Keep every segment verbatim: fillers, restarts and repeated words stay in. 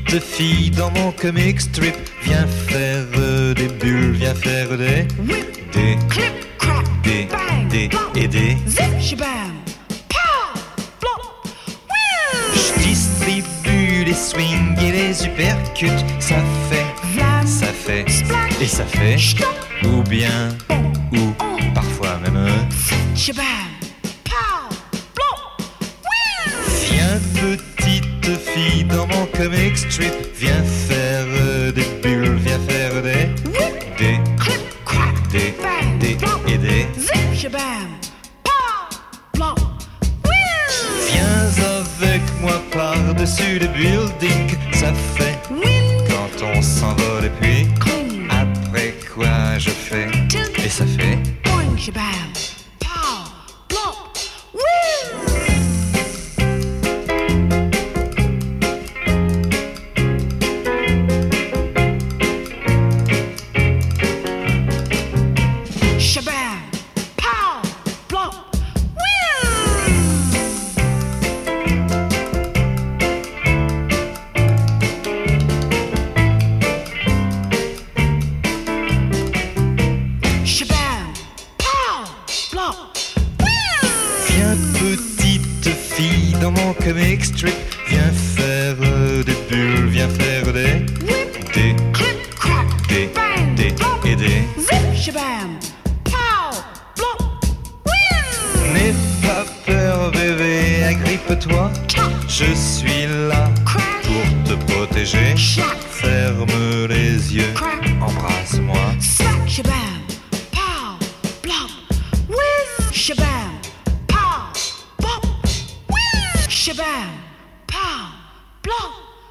petites filles dans mon comic strip. Viens faire euh, des bulles, viens faire des des des des et des. Je distribue les swings et les uppercuts. Ça fait, ça fait et ça fait. Ou bien, ou parfois même. Viens petite fille dans mon comic strip. Viens faire euh, des bulles, viens faire des des des des et des. Viens avec moi par-dessus le building. Ça fait quand on s'envole et puis après quoi je fais et ça fait. Comic strip, viens faire euh, des bulles, viens faire des des des des et des. N'aie pas peur bébé, agrippe-toi, je suis là pour te protéger. Ferme les yeux, embrasse-moi. Shabam, pow, blow,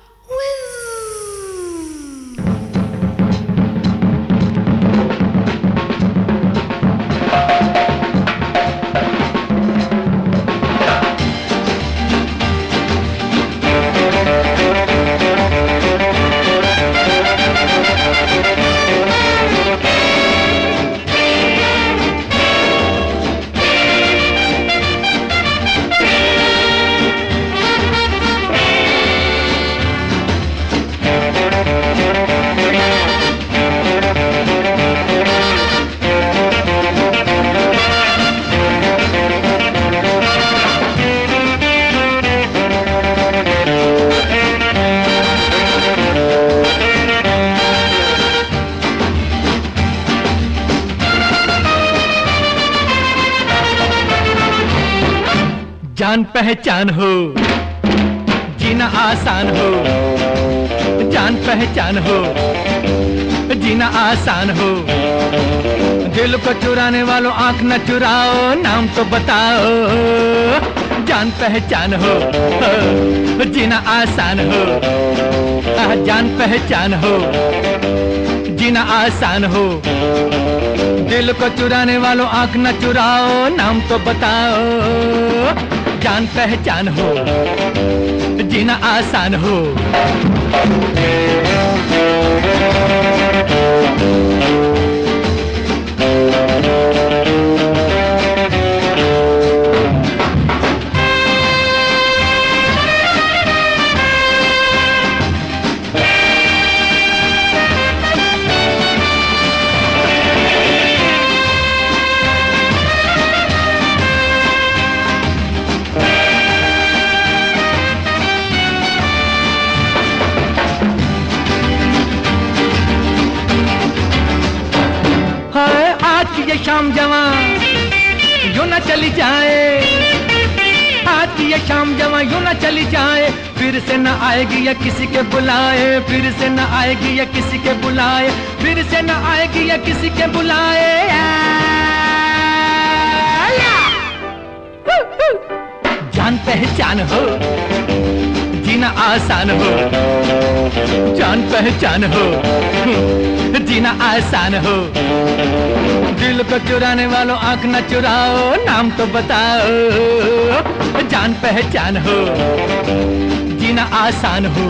जान पहचान हो, जीना आसान हो, जान पहचान हो, जीना आसान हो। दिल को चुराने वालों आंख न चुराओ, नाम तो बताओ। जान पहचान हो, जीना आसान हो, जान पहचान हो, जीना आसान हो। दिल को चुराने वालों आंख न चुराओ, नाम तो बताओ। जान पहचान हो, जीना आसान हो। ये शाम जवां यूं न चली जाए, आज की ये शाम जवां यूं न चली जाए। फिर से न आएगी या किसी के बुलाए, फिर से न आएगी या किसी के बुलाए, फिर से न आएगी या किसी के बुलाए। जान पहचान हो, जीना आसान हो, जान पहचान हो, जीना आसान हो। दिल को चुराने वालों आंख न चुराओ, नाम तो बताओ। जान पहचान हो, जीना आसान हो।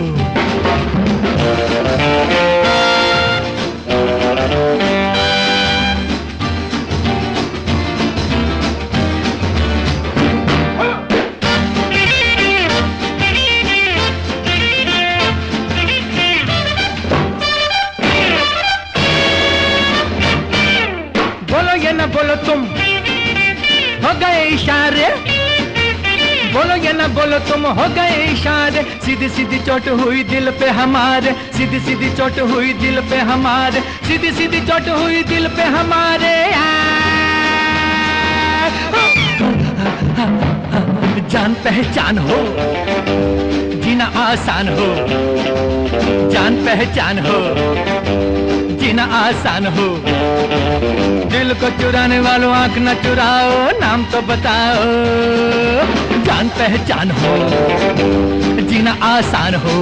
बोलो या ना बोलो तुम हो गए इशारे, सीधी सीधी चोट हुई दिल पे हमारे, सीधी सीधी चोट हुई दिल पे हमारे, सीधी सीधी चोट हुई दिल पे हमारे। जान पहचान हो, जीना आसान हो, जान पहचान हो, जीना आसान हो। दिल को चुराने वालों आंख न चुराओ, नाम तो बताओ। जान पहचान हो, जीना आसान हो।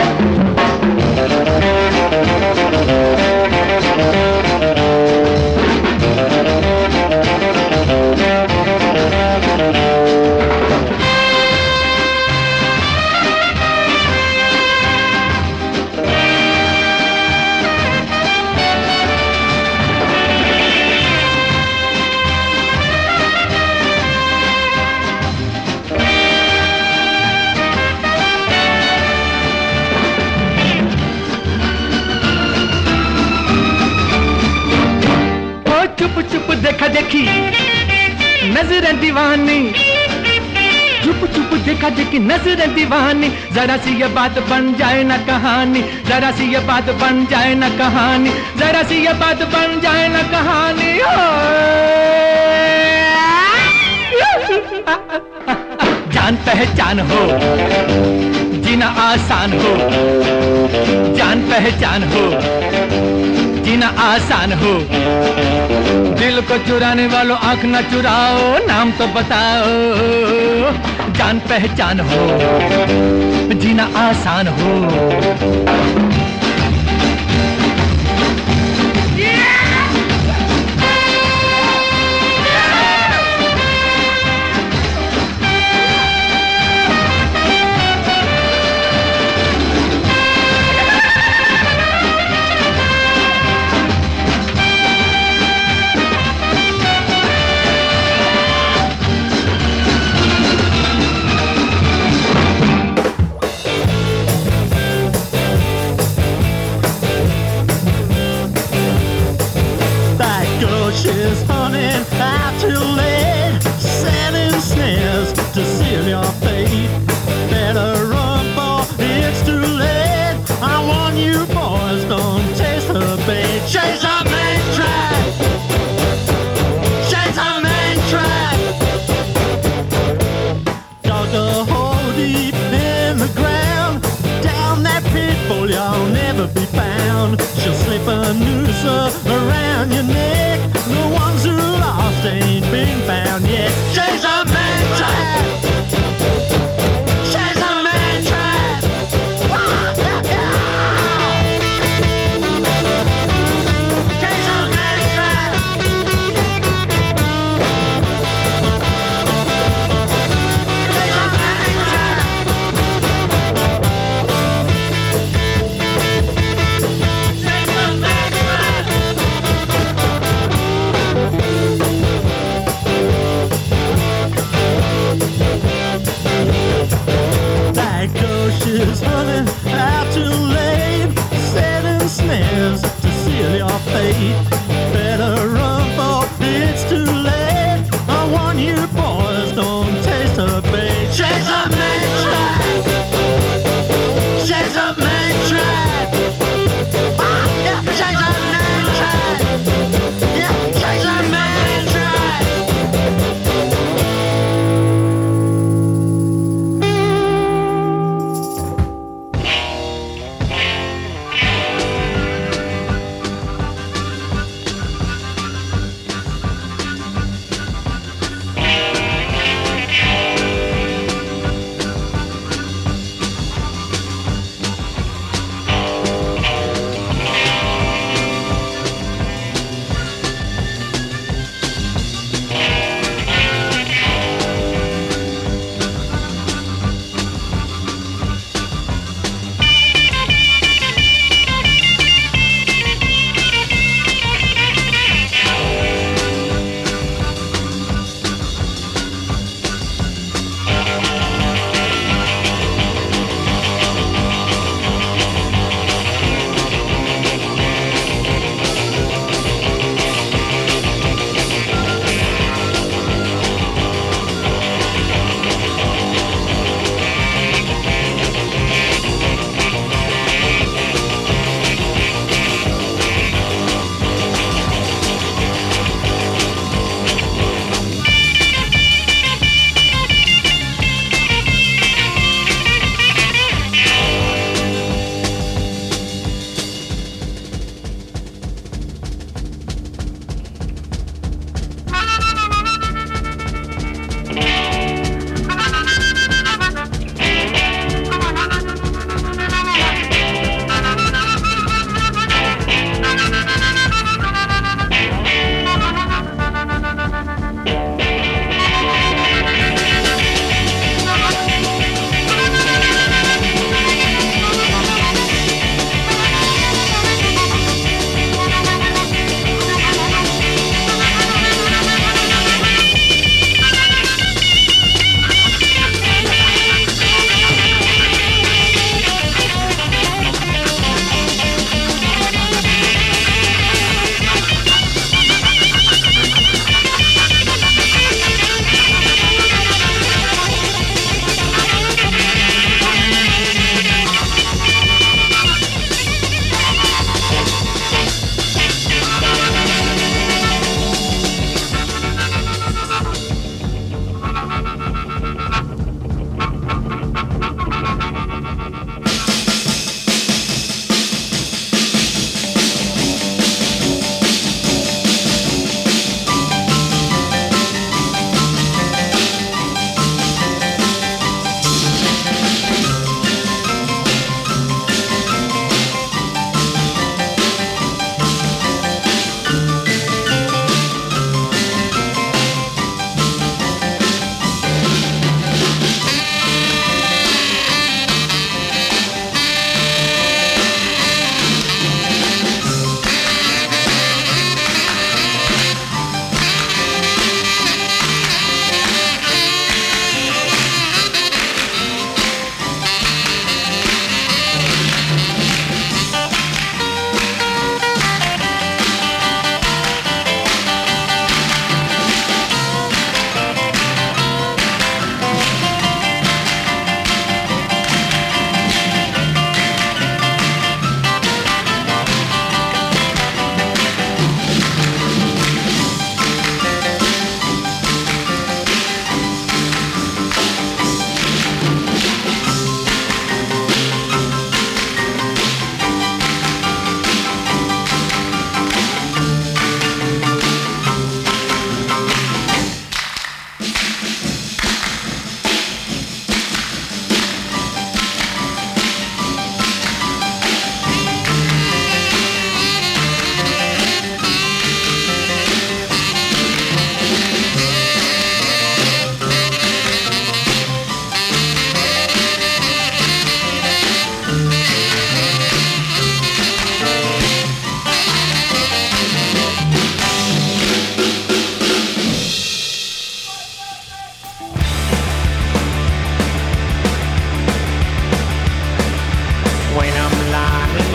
चुप चुप देखा देखी नजरें दीवानी, चुप चुप देखा देखी नजरें दीवानी। जरा सी ये बात बन जाए ना कहानी, जरा सी ये बात बन जाए ना कहानी, जरा सी ये बात बन जाए ना कहानी। जान पहचान हो, जीना आसान हो, जान पहचान हो, जीना आसान हो। दिल को चुराने वालों आंख न चुराओ, नाम तो बताओ। जान पहचान हो, जीना आसान हो। She's hunting out too late, setting snares to seal your fate. Better run, for it's too late. I warn you boys, don't taste the bait. She's a main track, she's a main track. Dug a hole deep in the ground, down that pit hole you'll never be found. She'll slip a noose around your neck. The ones who lost ain't been found yet. She's a man trap, she's a man trap. She's a man trap. She's a man trap. She's a man trap.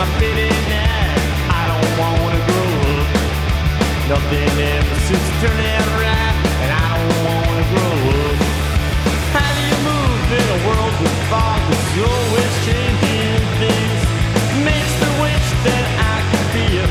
billionaire. I don't wanna grow up. Nothing ever seems to turn out right, and I don't wanna grow up. How do you move in a world with fog that's always changing things? Makes me wish that I could be a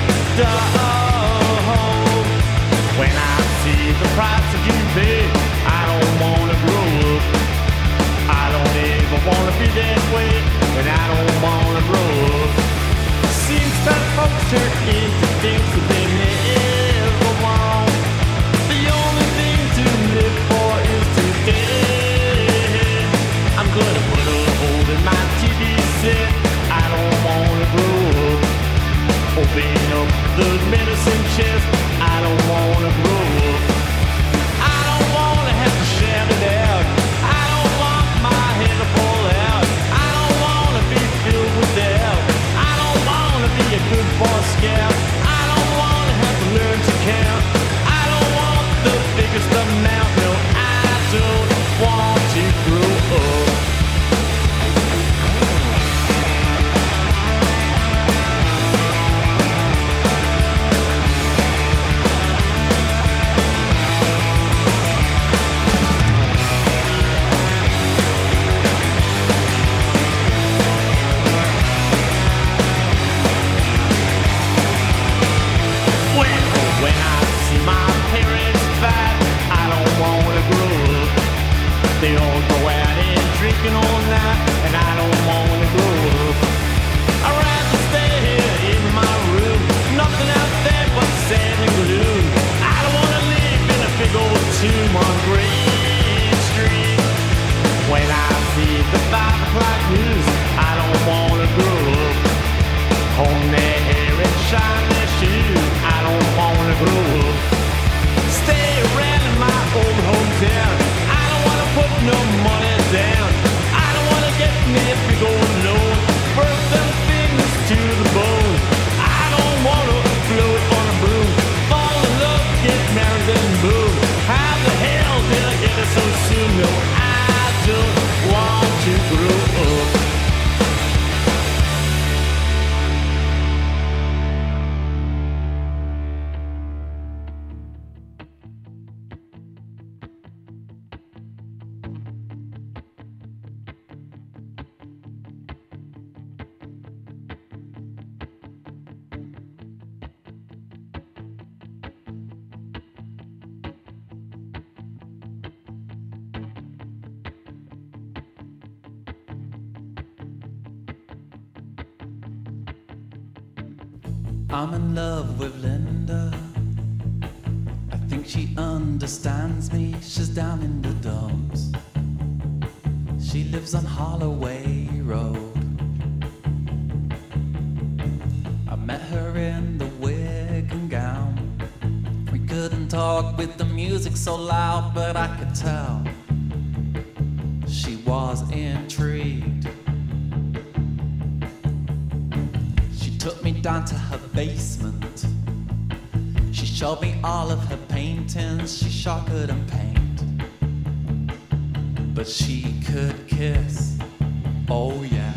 dog. When I see the price that you pay, I don't wanna grow up. I don't ever wanna be that way, and I don't wanna grow up. Seems that folks turn into things that they never want. The only thing to live for is today. I'm gonna put a hole in my T V set. I don't wanna grow up. Open up the medicine chest. I don't wanna grow up. I don't wanna have to shout it out. I don't want my head to fall out. I don't wanna be filled with doubt. I don't wanna be a good boy scout. I don't wanna have to learn to count. I don't want the biggest amount. No, I don't want to grow up. They all go out and drinking all night, and I don't wanna grow up. I'd rather stay here in my room, nothing out there but sand and gloom. I don't wanna live in a big old tomb on Green Street. When I see the five o'clock news, I don't wanna grow up. Comb their hair and shine their shoes, I don't wanna grow up. Stay around in my old hometown. Put no money down. I don't wanna get near big old loan. Burn them fingers to the bone. I don't wanna float on a broom. Fall in love, get married and boom. How the hell did I get it so soon? No, I don't want to grow up. I'm in love with Linda. I think she understands me. She's down in the dumps. She lives on Holloway Road. I met her in the wig and gown. We couldn't talk with the music so loud, but I could tell she was intrigued. Took me down to her basement. She showed me all of her paintings. She sure couldn't paint, but she could kiss. Oh yes.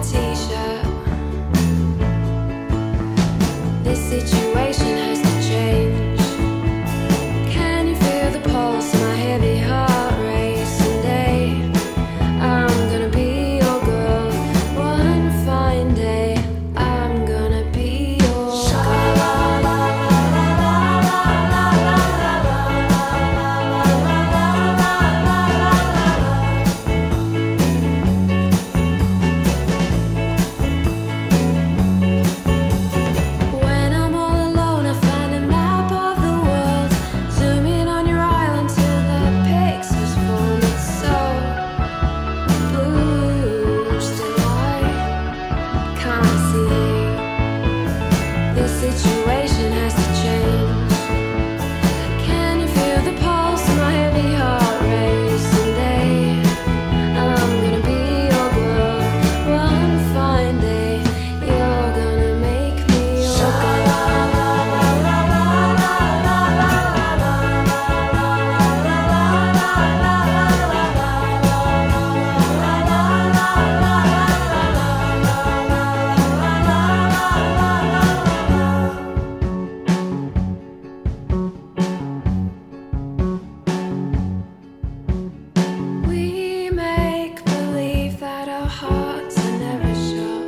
t-shirt. This situation has to change. Can you feel the pulse of my heavy heart racing day? I'm gonna be your girl one fine day. I'm gonna be your When I'm all alone, I find a map of the world. Zoom in on your island till the pixels form. It's so blue, still I can't see. This situation has to change. Can you feel the pulse of my heavy heart racing day? I'm gonna be your girl one fine day. You're gonna make me your We make believe that our hearts are never shut.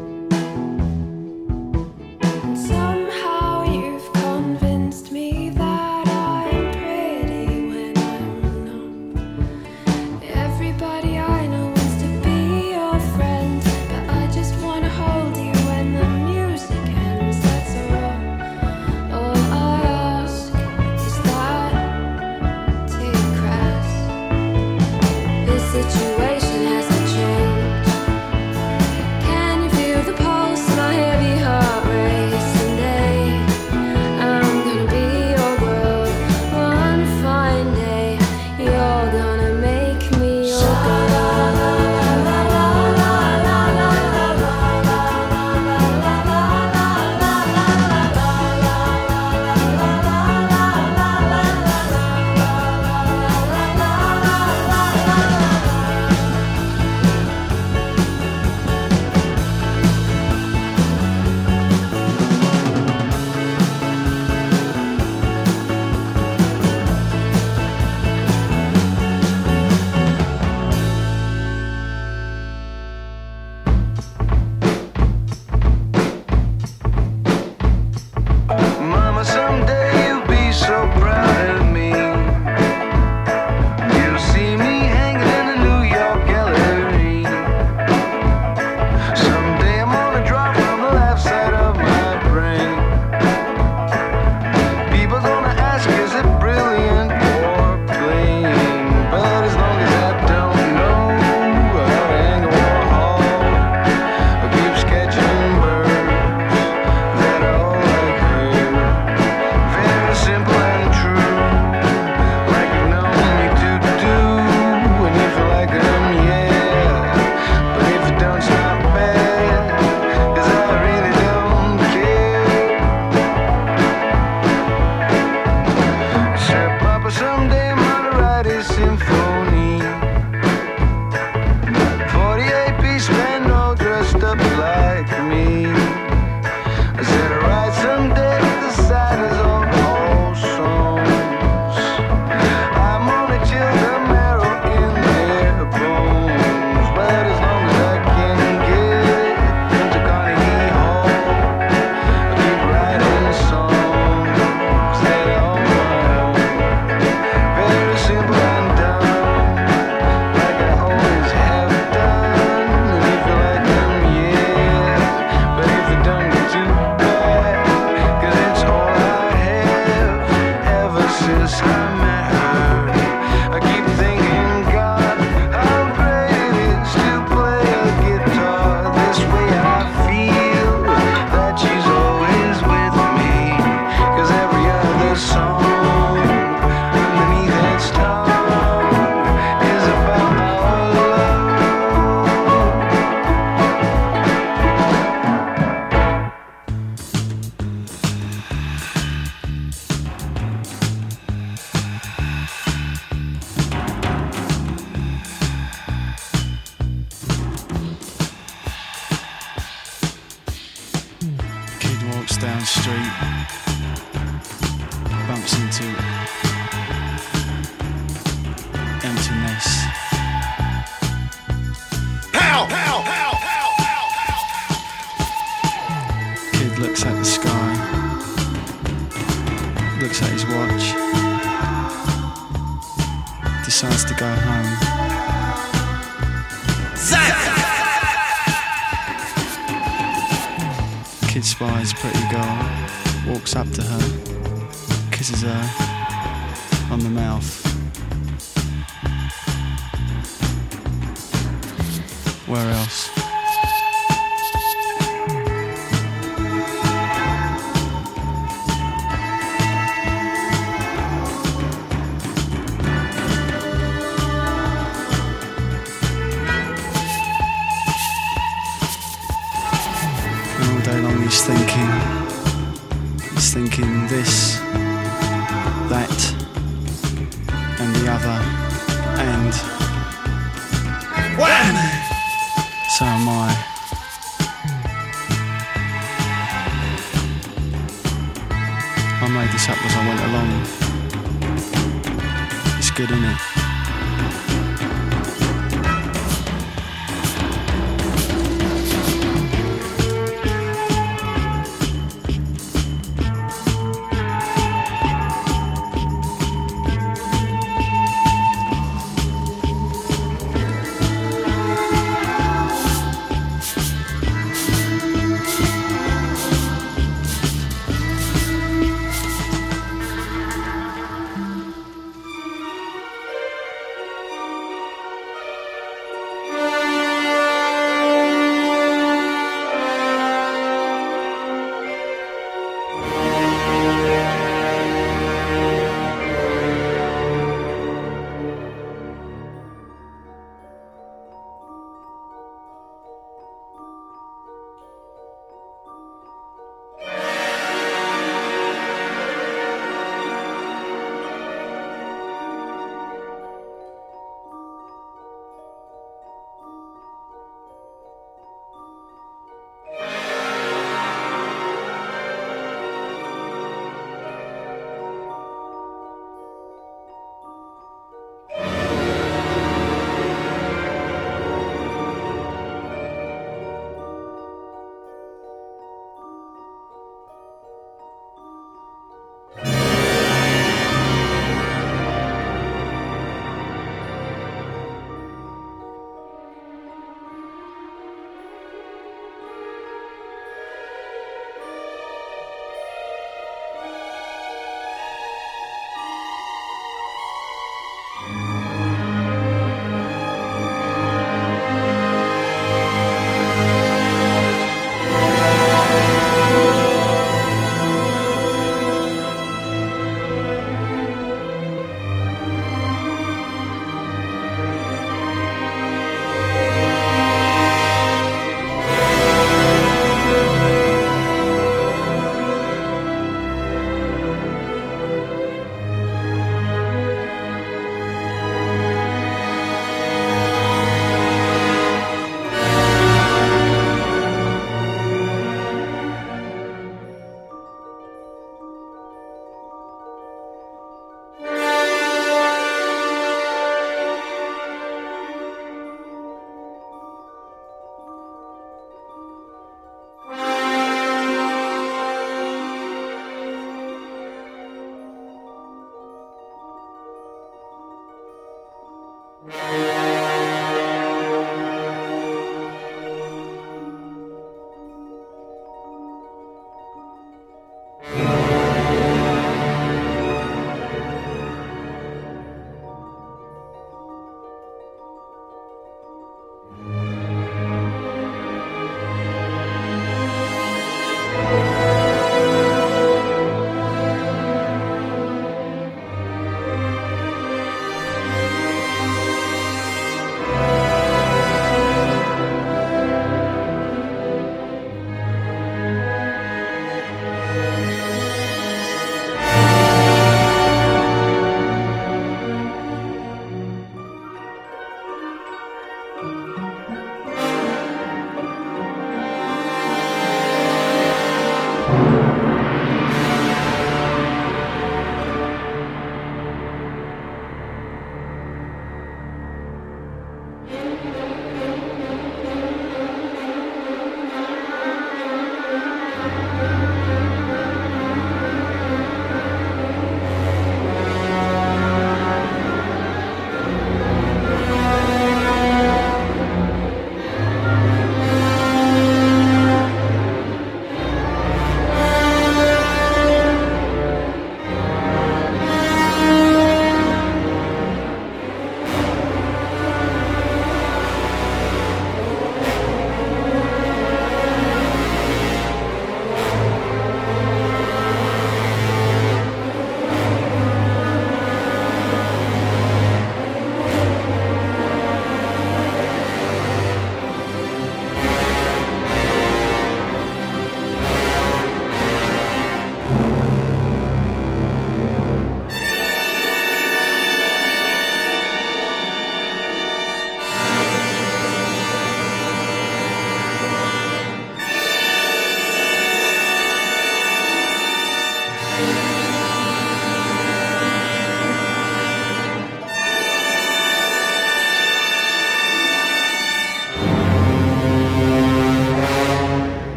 And somehow you've convinced me that I'm pretty when I'm not. Everybody I know wants to be your friend, but I just wanna hold you when the music ends. That's all. All I ask is that too crass. This situation has to change. Can you feel the pulse of my heavy heart racing day? I'm gonna be your girl one fine day. You're gonna make me your Mama, someday you'll be so proud of me. You'll see me hanging in the New York gallery. Someday I'm gonna drop from the left side of my brain. People gonna ask, is it brilliant or plain? But as long as I don't know how to hang a Warhol, I'll keep sketching birds that are all like her. Very simple and true, like you've known me to do. And if you like them, yeah. But if you don't, it's not bad, 'cause I really don't care. Said Papa, someday I'm gonna write a symphony. forty-eight piece band all dressed up like me. I said I write someday the saddest of all songs. I'm gonna chill the marrow in their bones. But as long as I can get into Carnegie Hall, I'll keep writing songs that are all my own. Very simple and dumb, like I always have done. And if you like them, yeah. street, bumps into emptiness. Pow, pow, pow, pow, pow, Kid looks at the sky, looks at his watch, decides to go home. Kid spies a pretty girl, walks up to her, kisses her on the mouth. Where else? All day long he's thinking, he's thinking this, that, and the other, and wham! So am I. I made this up as I went along. It's good, isn't it?